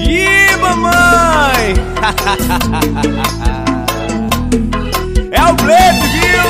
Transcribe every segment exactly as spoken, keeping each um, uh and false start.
Ih, mamãe! É o Blepe,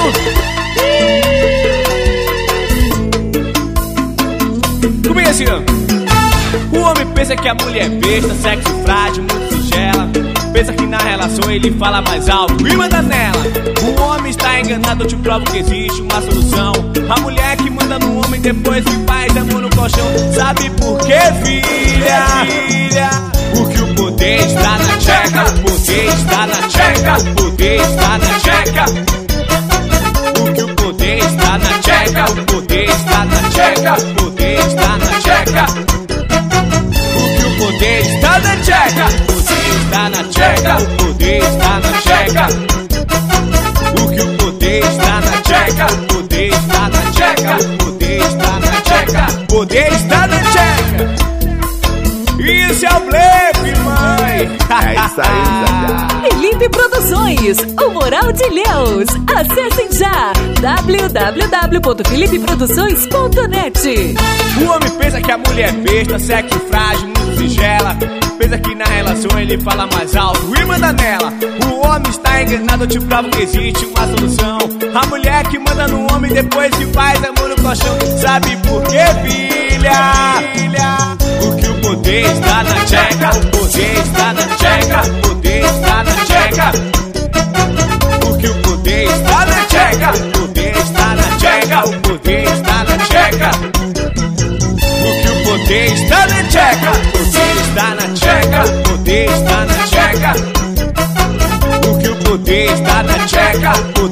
viu? Comigo assim, ó. O homem pensa que a mulher é besta, sexo frágil, muito singela. Pensa que na relação ele fala mais alto e manda nela. O homem está enganado, eu te provo que existe uma solução. A mulher que manda no homem depois que faz amor no colchão. Sabe por quê, filha? filha? Porque o poder está na tcheca. O poder está na tcheca. O poder está na tcheca. Porque o poder está na tcheca. O poder está na tcheca. O poder está na tcheca. Porque o poder está na tcheca. Está na tcheca, o poder está na tcheca. Porque o poder está na tcheca, o poder está na tcheca, o poder está na tcheca, o poder está na tcheca. Isso é o Blepe, mãe. É isso aí, Zé. Felipe Produções, o Moral de Ilhéus. Acessem já w w w ponto felipe produções ponto net. O homem pensa que a mulher é besta, sexo frágil, muito singela. Pensa que na relação ele fala mais alto e manda nela. O homem está enganado, eu te provo que existe uma solução. A mulher que manda no homem depois que faz amor no colchão. Sabe por quê, filha? filha? Porque o poder está na tcheca. O poder está na tcheca. O poder está na tcheca. Porque o poder está na tcheca. O poder está na tcheca. O poder está na tcheca. Porque o poder está na tcheca. O poder está na tcheca. O poder está na tcheca. Porque o poder está na tcheca.